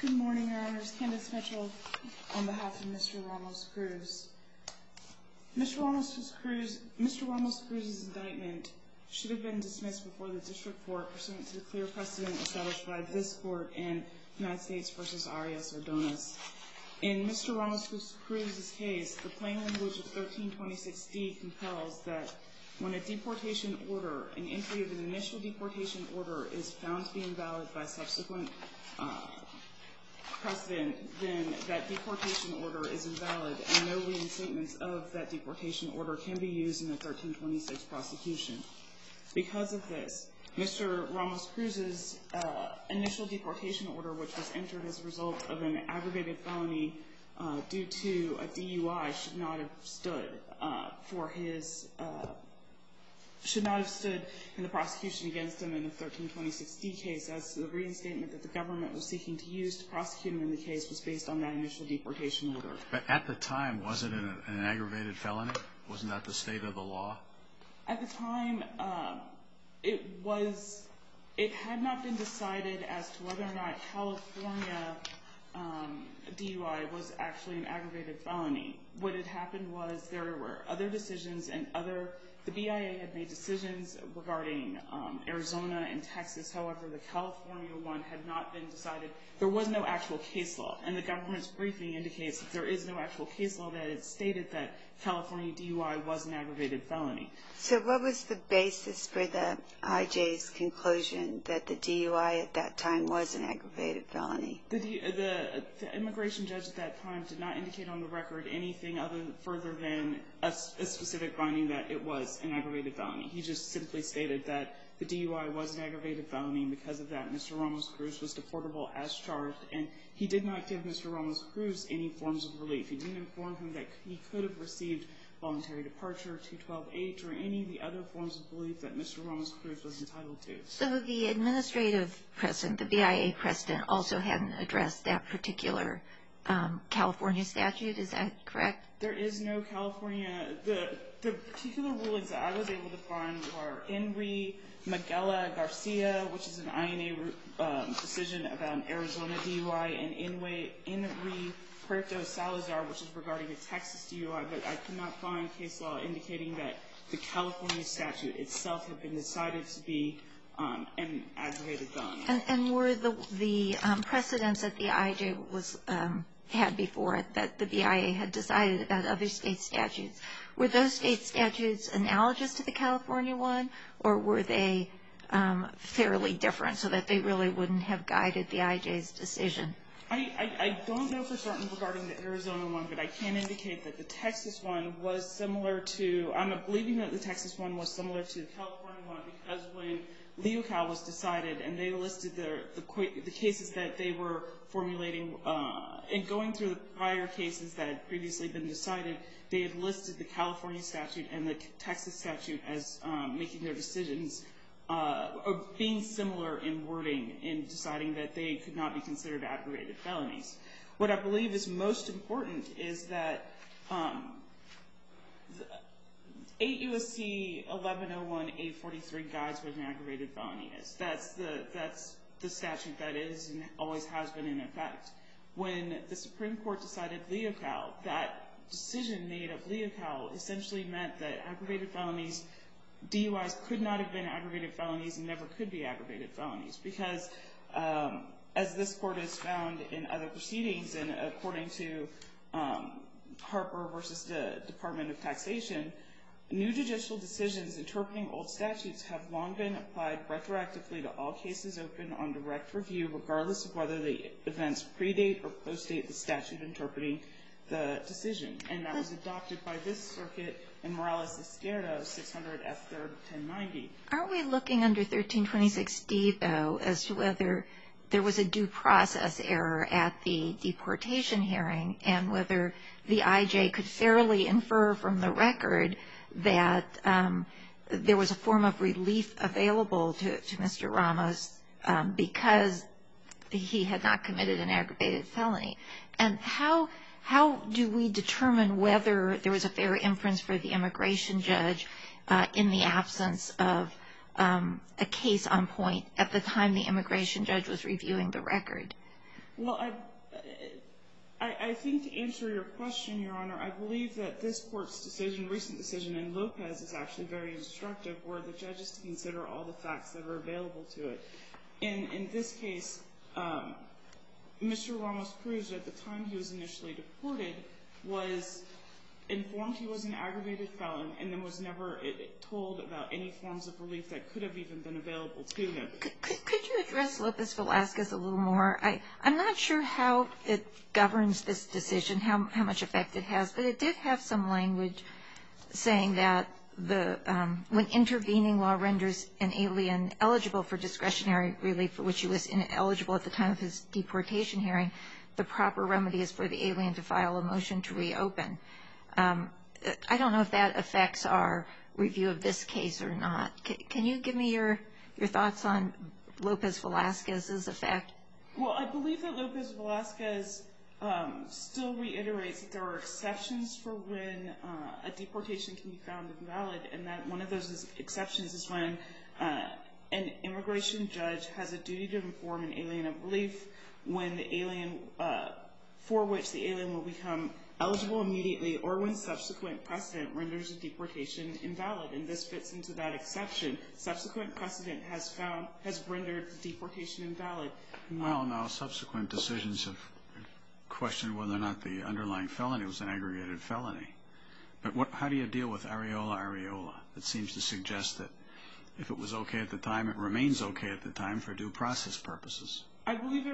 Good morning, Your Honors. Candace Mitchell on behalf of Mr. Ramos-Cruz. Mr. Ramos-Cruz's indictment should have been dismissed before the district court pursuant to the clear precedent established by this court in United States v. Arias-Ordonez. In Mr. Ramos-Cruz's case, the plain language of 1326D compels that when a deportation order, an entry of an initial deportation order, is found to be invalid by subsequent precedent, then that deportation order is invalid and no reinstatements of that deportation order can be used in a 1326 prosecution. Because of this, Mr. Ramos-Cruz's initial deportation order, which was entered as a result of an aggravated felony due to a DUI, should not have stood in the prosecution against him in the 1326D case, as the reinstatement that the government was seeking to use to prosecute him in the case was based on that initial deportation order. But at the time, wasn't it an aggravated felony? Wasn't that the state of the law? At the time, it had not been decided as to whether or not California DUI was actually an aggravated felony. What had happened was there were other decisions and the BIA had made decisions regarding Arizona and Texas. However, the California one had not been decided. There was no actual case law, and the government's briefing indicates that there is no actual case law that had stated that California DUI was an aggravated felony. So what was the basis for the IJ's conclusion that the DUI at that time was an aggravated felony? The immigration judge at that time did not indicate on the record anything further than a specific finding that it was an aggravated felony. He just simply stated that the DUI was an aggravated felony, and because of that, Mr. Ramos-Cruz was deportable as charged, and he did not give Mr. Ramos-Cruz any forms of relief. He didn't inform him that he could have received voluntary departure, 212H, or any of the other forms of relief that Mr. Ramos-Cruz was entitled to. So the administrative precedent, the BIA precedent, also hadn't addressed that particular California statute. Is that correct? There is no California. The particular rulings that I was able to find were Enri Miguela Garcia, which is an INA decision about an Arizona DUI, and Enri Puerto Salazar, which is regarding a Texas DUI, but I could not find case law indicating that the California statute itself had been decided to be an aggravated felony. And were the precedents that the IJ had before it, that the BIA had decided about other state statutes, were those state statutes analogous to the California one, or were they fairly different so that they really wouldn't have guided the IJ's decision? I don't know for certain regarding the Arizona one, but I can indicate that the Texas one was similar to, I'm believing that the Texas one was similar to the California one, because when Leocal was decided and they listed the cases that they were formulating, and going through the prior cases that had previously been decided, they had listed the California statute and the Texas statute as making their decisions, or being similar in wording in deciding that they could not be considered aggravated felonies. What I believe is most important is that 8 U.S.C. 1101-843 guides what an aggravated felony is. That's the statute that is and always has been in effect. When the Supreme Court decided Leocal, that decision made of Leocal essentially meant that aggravated felonies, DUIs, could not have been aggravated felonies and never could be aggravated felonies, because as this court has found in other proceedings, and according to Harper versus the Department of Taxation, new judicial decisions interpreting old statutes have long been applied retroactively to all cases open on direct review, regardless of whether the events predate or postdate the statute interpreting the decision. And that was adopted by this circuit in Morales-Izquierdo, 600 F. 3rd, 1090. Aren't we looking under 1326D, though, as to whether there was a due process error at the deportation hearing, and whether the IJ could fairly infer from the record that there was a form of relief available to Mr. Ramos because he had not committed an aggravated felony? And how do we determine whether there was a fair inference for the immigration judge in the absence of a case on point at the time the immigration judge was reviewing the record? Well, I think to answer your question, Your Honor, I believe that this Court's decision, recent decision in Lopez, is actually very instructive, where the judge is to consider all the facts that are available to it. In this case, Mr. Ramos-Cruz, at the time he was initially deported, was informed he was an aggravated felon and then was never told about any forms of relief that could have even been available to him. Could you address Lopez-Velasquez a little more? I'm not sure how it governs this decision, how much effect it has, but it did have some language saying that when intervening law renders an alien eligible for discretionary relief for which he was ineligible at the time of his deportation hearing, the proper remedy is for the alien to file a motion to reopen. I don't know if that affects our review of this case or not. Can you give me your thoughts on Lopez-Velasquez's effect? Well, I believe that Lopez-Velasquez still reiterates that there are exceptions for when a deportation can be found invalid, and that one of those exceptions is when an immigration judge has a duty to inform an alien of relief when the alien, for which the alien will become eligible immediately or when subsequent precedent renders a deportation invalid. And this fits into that exception. Subsequent precedent has rendered the deportation invalid. Well, now, subsequent decisions have questioned whether or not the underlying felony was an aggravated felony. But how do you deal with Areola? It seems to suggest that if it was okay at the time, it remains okay at the time for due process purposes. I believe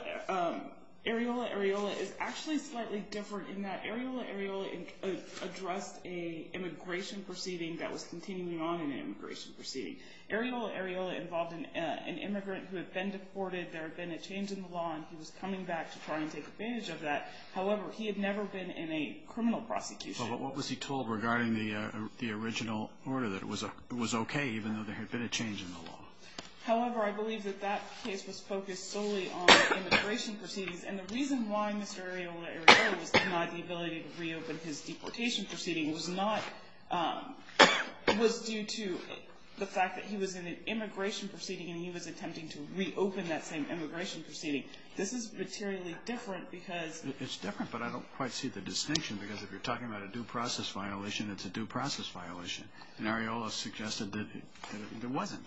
Areola is actually slightly different in that Areola addressed a immigration proceeding that was continuing on in an immigration proceeding. Areola involved an immigrant who had been deported. There had been a change in the law, and he was coming back to try and take advantage of that. However, he had never been in a criminal prosecution. Well, but what was he told regarding the original order, that it was okay even though there had been a change in the law? However, I believe that case was focused solely on immigration proceedings, and the reason why Mr. Areola was denied the ability to reopen his deportation proceeding was due to the fact that he was in an immigration proceeding and he was attempting to reopen that same immigration proceeding. This is materially different because... It's different, but I don't quite see the distinction, because if you're talking about a due process violation, it's a due process violation. And Areola suggested that there wasn't.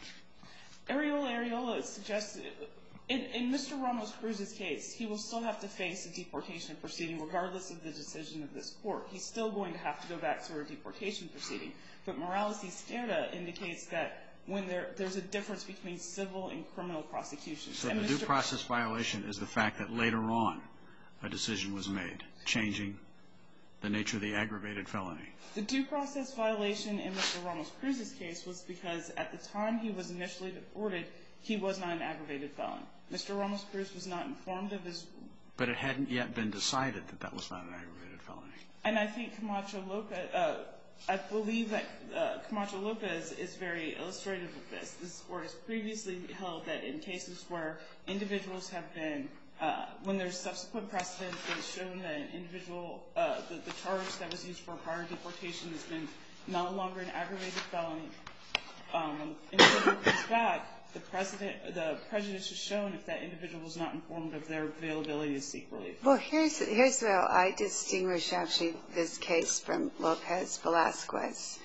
Areola suggests, in Mr. Ramos-Cruz's case, he will still have to face a deportation proceeding regardless of the decision of this court. He's still going to have to go back through a deportation proceeding. But Morales-Izquierda indicates that when there's a difference between civil and criminal prosecution. So the due process violation is the fact that later on a decision was made, changing the nature of the aggravated felony. The due process violation in Mr. Ramos-Cruz's case was because at the time he was initially deported, he was not an aggravated felon. Mr. Ramos-Cruz was not informed of his... But it hadn't yet been decided that that was not an aggravated felony. And I think Camacho-Lopez, I believe that Camacho-Lopez is very illustrative of this. This court has previously held that in cases where individuals have been... when there's subsequent precedent that has shown that an individual, the charge that was used for a prior deportation has been no longer an aggravated felony, when the individual comes back, the prejudice is shown if that individual was not informed of their availability to seek relief. Well, here's where I distinguish actually this case from Lopez-Velasquez.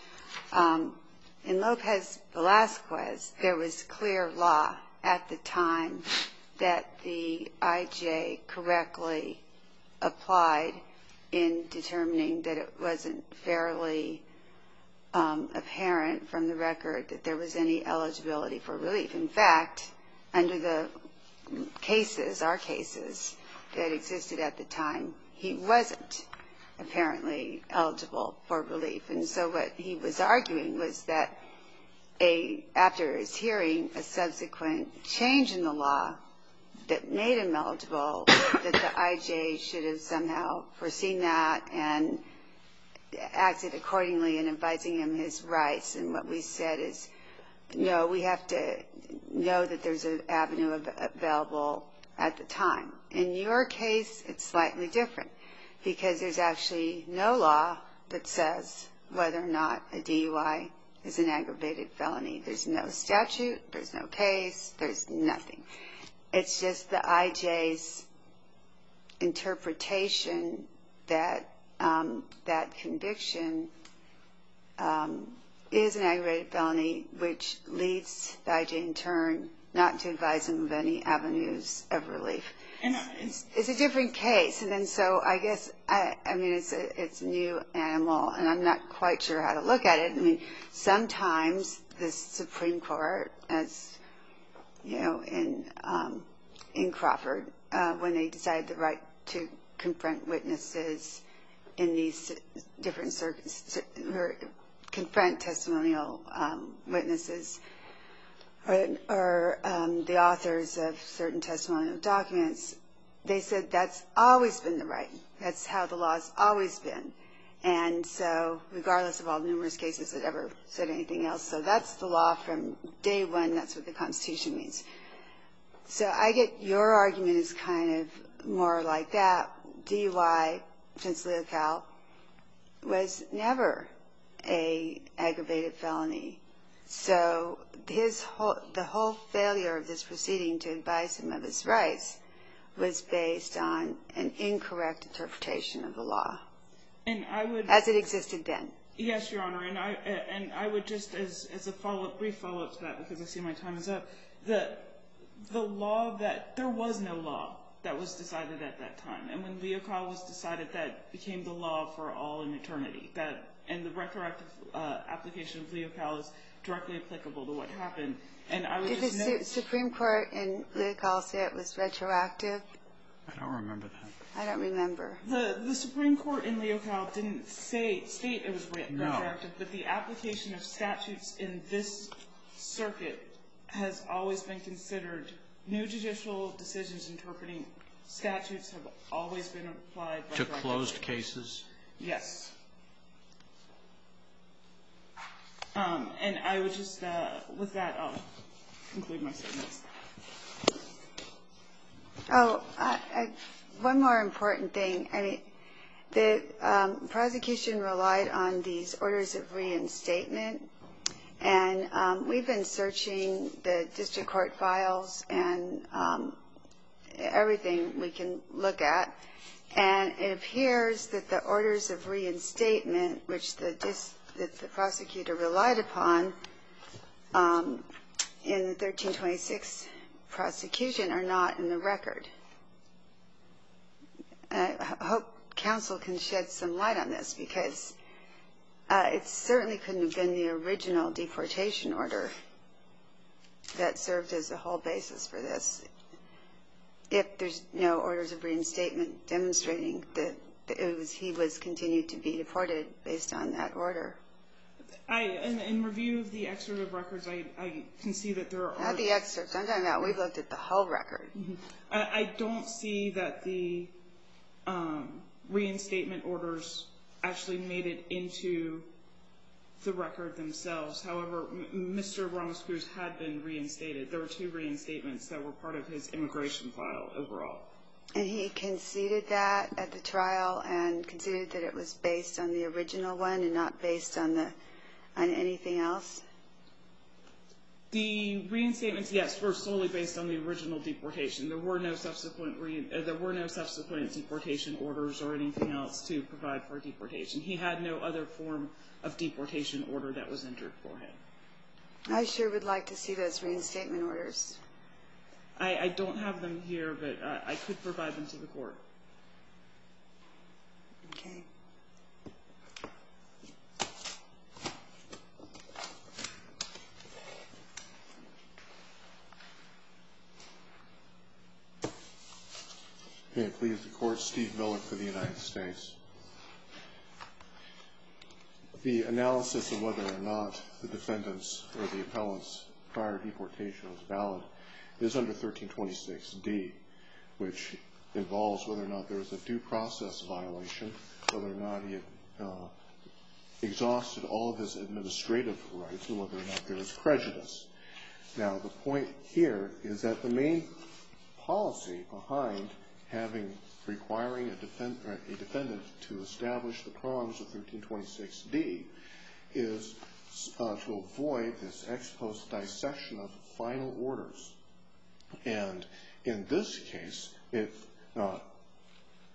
In Lopez-Velasquez, there was clear law at the time that the IJ correctly applied in determining that it wasn't fairly apparent from the record that there was any eligibility for relief. In fact, under the cases, our cases, that existed at the time, he wasn't apparently eligible for relief. And so what he was arguing was that after his hearing, a subsequent change in the law that made him eligible, that the IJ should have somehow foreseen that and acted accordingly in advising him his rights. And what we said is, no, we have to know that there's an avenue available at the time. In your case, it's slightly different because there's actually no law that says whether or not a DUI is an aggravated felony. There's no statute, there's no case, there's nothing. It's just the IJ's interpretation that that conviction is an aggravated felony, which leads the IJ in turn not to advise him of any avenues of relief. It's a different case, and then so I guess I mean it's a new animal, and I'm not quite sure how to look at it. I mean, sometimes the Supreme Court, as you know, in Crawford, when they decide the right to confront witnesses in these different circuits, or confront testimonial witnesses, or the authors of certain testimonial documents, they said that's always been the right. That's how the law's always been. And so regardless of all the numerous cases that ever said anything else, so that's the law from day one. That's what the Constitution means. So I get your argument is kind of more like that. DUI, since Leocal, was never a aggravated felony. So the whole failure of this proceeding to advise him of his rights was based on an incorrect interpretation of the law, and I would, as it existed then. Yes, Your Honor, and I would just, as a brief follow-up to that, because I see my time is up, the law that, there was no law that was decided at that time. And when Leocal was decided, that became the law for all in eternity. And the retroactive application of Leocal is directly applicable to what happened. And I would Did just the Supreme Court in Leocal say it was retroactive? I don't remember that. I don't remember. The Supreme Court in Leocal didn't state it was retroactive, but the application of statutes in this circuit has always been considered. New judicial decisions interpreting statutes have always been applied retroactively. To closed cases? Yes. And I would just, with that, I'll conclude my statements. Oh, one more important thing. I mean, the prosecution relied on these orders of reinstatement, and we've been searching the district court files and everything we can look at, and it appears that the orders of reinstatement, which that the prosecutor relied upon in the 1326 prosecution, are not in the record. I hope counsel can shed some light on this, because it certainly couldn't have been the original deportation order that served as the whole basis for this, if there's no orders of reinstatement demonstrating that he was continued to be deported based on that order. In review of the excerpt of records, I can see that there are... Not the excerpts. I'm talking about we've looked at the whole record. Mm-hmm. I don't see that the reinstatement orders actually made it into the record themselves. However, Mr. Ramos-Cruz had been reinstated. There were 2 reinstatements that were part of his immigration file overall. And he conceded that at the trial, and conceded that it was based on the original one and not based on anything else? The reinstatements, yes, were solely based on the original deportation. There were no subsequent deportation orders or anything else to provide for deportation. He had no other form of deportation order that was entered for him. I sure would like to see those reinstatement orders. I don't have them here, but I could provide them to the court. Okay. May it please the Court, Steve Miller for the United States. The analysis of whether or not the defendant's or the appellant's prior deportation was valid is under 1326D, which involves whether or not there was a due process violation, whether or not he had exhausted all of his administrative rights, and whether or not there was prejudice. Now, the point here is that the main policy behind requiring a defendant to establish the prongs of 1326D is to avoid this ex post dissection of final orders. And in this case,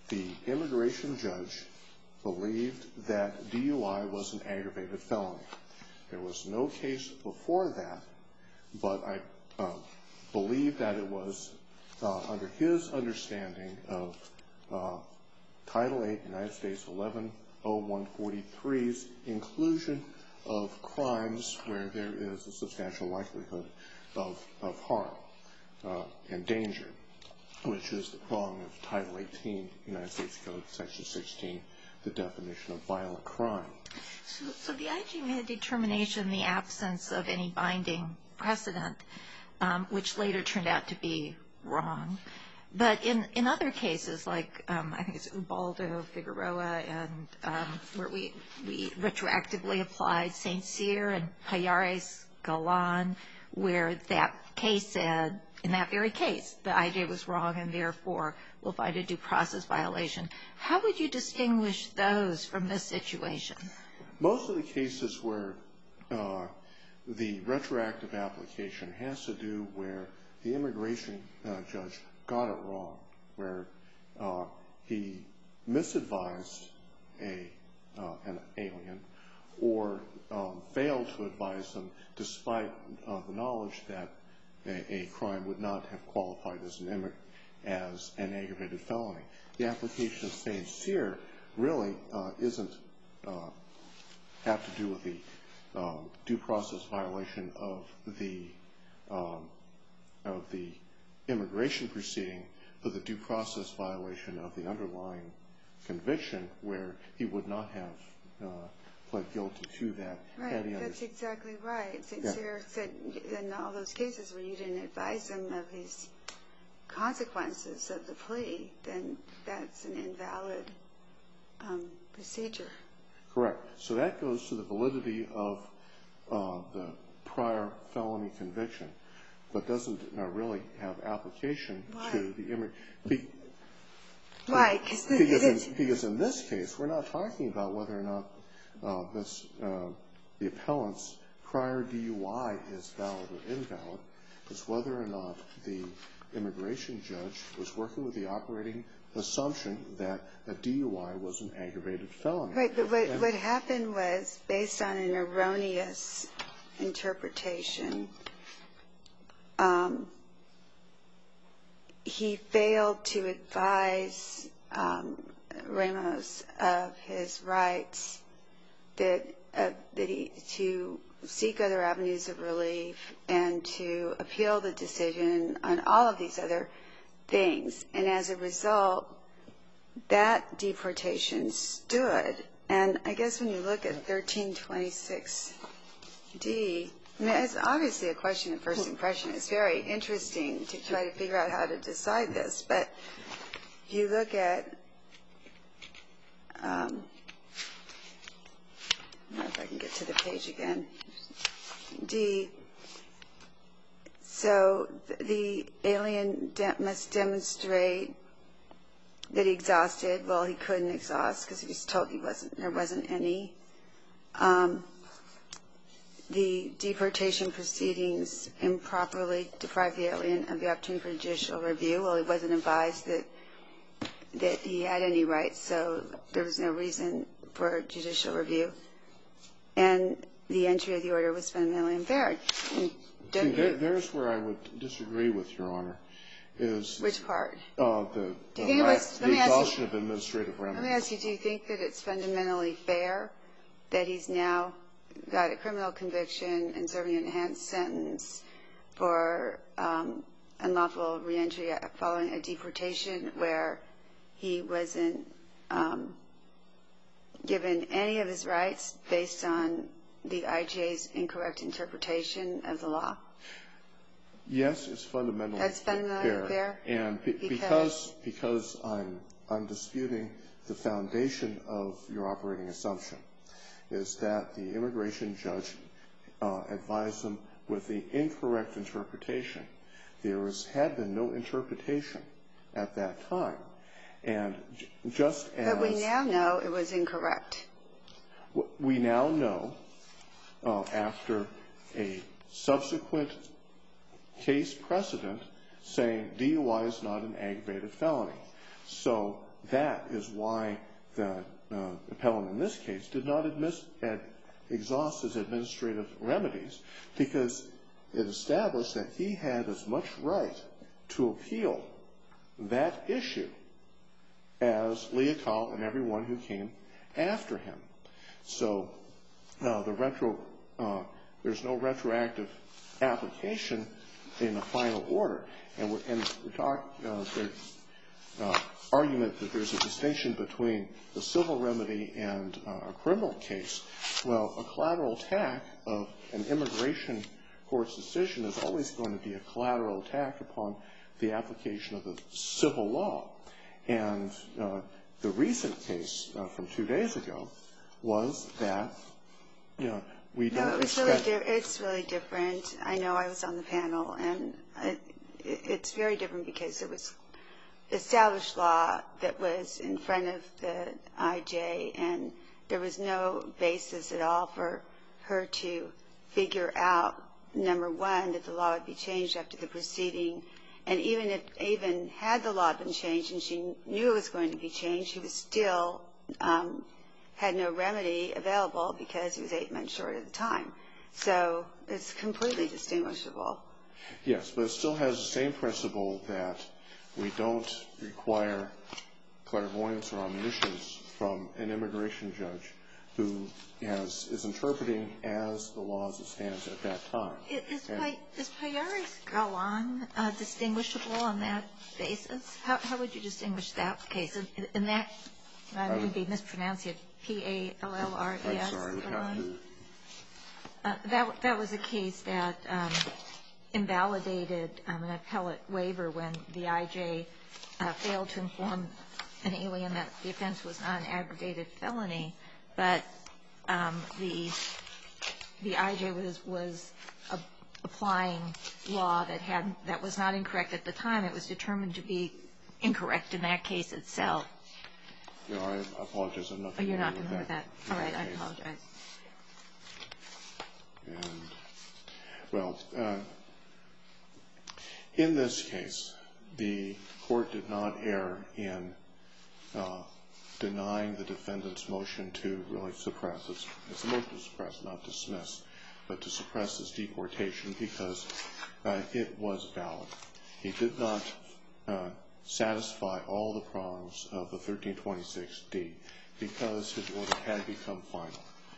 the immigration judge believed that DUI was an aggravated felony. There was no case before that, but I believe that it was under his understanding of Title 8, United States 110143's inclusion of crimes where there is a substantial likelihood of harm and danger, which is the prong of Title 18, United States Code, Section 16, the definition of violent crime. So the IG made a determination in the absence of any binding precedent, which later turned out to be wrong. But in other cases, like I think it's Ubaldo, Figueroa, and where we retroactively applied St. Cyr and Payares Galan, where that case said, in that very case, the IJ was wrong and therefore will find a due process violation. How would you distinguish those from this situation? Most of the cases where the retroactive application has to do where the immigration judge got it wrong, where he misadvised an alien or failed to advise them despite the knowledge that a crime would not have qualified as an aggravated felony. The application of St. Cyr really isn't have to do with the due process violation of the immigration proceeding, but the due process violation of the underlying conviction where he would not have pled guilty to that. Right, that's exactly right. St. Cyr said in all those cases where you didn't advise them of these consequences of the plea, then that's an invalid procedure. Correct. So that goes to the validity of the prior felony conviction, but doesn't really have application to the immigration. Why? Because in this case, we're not talking about whether or not the appellant's prior DUI is valid or invalid. It's whether or not the immigration judge was working with the operating assumption that a DUI was an aggravated felony. Right, but what happened was, based on an erroneous interpretation, he failed to advise Ramos of his rights to seek other avenues of relief and to appeal the decision on all of these other things. And as a result, that deportation stood. And I guess when you look at 1326D, I mean, it's obviously a question of first impression. It's very interesting to try to figure out how to decide this. But if you look at, I don't know if I can get to the page again, D, so the alien must demonstrate that he exhausted. Well, he couldn't exhaust because he was told there wasn't any. The deportation proceedings improperly deprived the alien of the opportunity for judicial review. Well, he wasn't advised that he had any rights, so there was no reason for judicial review. And the entry of the order was fundamentally impaired. There's where I would disagree with Your Honor. Which part? The exhaustion of administrative remedies. Let me ask you, do you think that it's fundamentally fair that he's now got a criminal conviction and serving an enhanced sentence for unlawful reentry following a deportation where he wasn't given any of his rights based on the IJ's incorrect interpretation of the law? Yes, it's fundamentally fair. That's fundamentally fair? And because I'm disputing the foundation of your operating assumption, is that the immigration judge advised him with the incorrect interpretation. There had been no interpretation at that time. And just as... But we now know it was incorrect. We now know, after a subsequent case precedent, saying DUI is not an aggravated felony. So that is why the appellant in this case did not exhaust his administrative remedies, because it established that he had as much right to appeal that issue as Leocal and everyone who came after him. So there's no retroactive application in the final order. And we talk the argument that there's a distinction between the civil remedy and a criminal case. Well, a collateral attack of an immigration court's decision is always going to be a collateral attack upon the application of the civil law. And the recent case from 2 days ago was that, we don't expect... It's really different. I know I was on the panel, and it's very different because it was established law that was in front of the IJ, and there was no basis at all for her to figure out, number one, that the law would be changed after the proceeding. And even had the law been changed and she knew it was going to be changed, she was still had no remedy available because he was 8 months short at the time. So it's completely distinguishable. Yes, but it still has the same principle that we don't require clairvoyance or omniscience from an immigration judge who is interpreting as the law as it stands at that time. Is Payares-Galan distinguishable on that basis? How would you distinguish that case? In that, I may be mispronouncing it, P-A-L-L-R-E-S. I'm sorry, I would have to... That was a case that invalidated an appellate waiver when the IJ failed to inform an alien that the offense was not an aggravated felony, but the IJ was applying law that was not incorrect at the time. It was determined to be incorrect in that case itself. No, I apologize. I'm not familiar with that. Oh, you're not familiar with that. All right, I apologize. And, well, in this case, the court did not err in denying the defendant's motion to really suppress. It's a motion to suppress, not dismiss, but to suppress his deportation because it was valid. He did not satisfy all the prongs of the 1326D because his order had become final.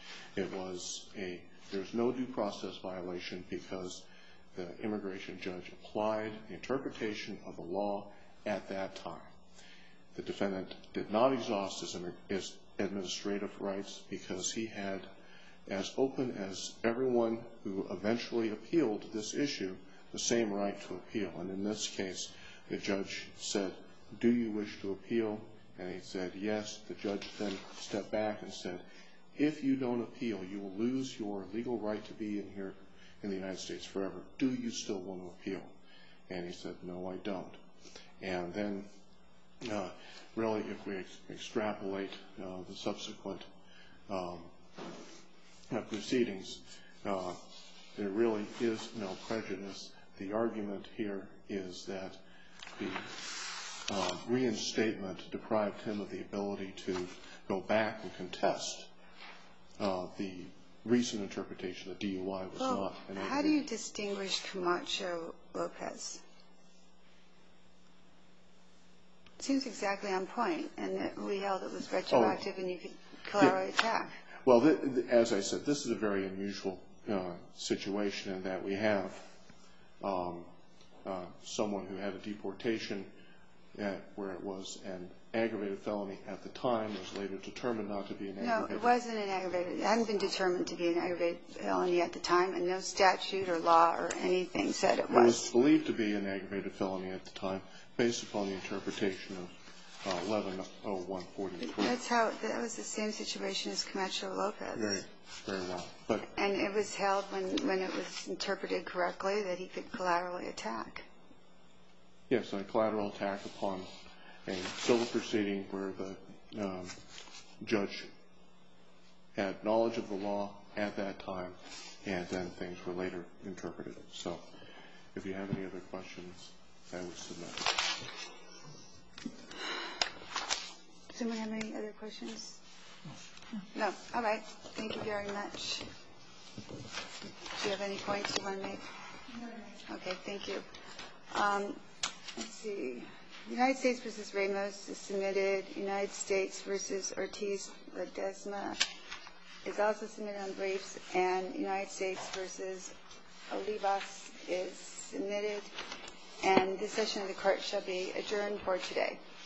There was no due process violation because the immigration judge applied the interpretation of the law at that time. The defendant did not exhaust his administrative rights because he had, as open as everyone who eventually appealed this issue, the same right to appeal. And in this case, the judge said, "Do you wish to appeal?" And he said, "Yes." The judge then stepped back and said, "If you don't appeal, you will lose your legal right to be in here in the United States forever. Do you still want to appeal?" And he said, "No, I don't." And then, really, if we extrapolate the subsequent proceedings, there really is no prejudice. The argument here is that the reinstatement deprived him of the ability to go back and contest the recent interpretation that DUI was not an aggravated. How do you distinguish Camacho-Lopez? It seems exactly on point, and we held it was retroactive and you could collaterally attack. Well, as I said, this is a very unusual situation in that we have someone who had a deportation where it was an aggravated felony at the time, was later determined not to be an aggravated. No, it wasn't an aggravated. It hadn't been determined to be an aggravated felony at the time, and no statute or law or anything said it was. It was believed to be an aggravated felony at the time, based upon the interpretation of 110143. That was the same situation as Camacho-Lopez. Very, very well. And it was held when it was interpreted correctly that he could collaterally attack. Yes, a collateral attack upon a civil proceeding where the judge had knowledge of the law at that time, and then things were later interpreted. So if you have any other questions, I would submit. someone have any other questions? No. All right. Thank you very much. Do you have any points you want to make? No. Okay, thank you. Let's see. United States versus Ramos is submitted. United States versus Ortiz-Ledesma is also submitted on briefs. And United States versus Olivas is submitted. And this session of the court shall be adjourned for today.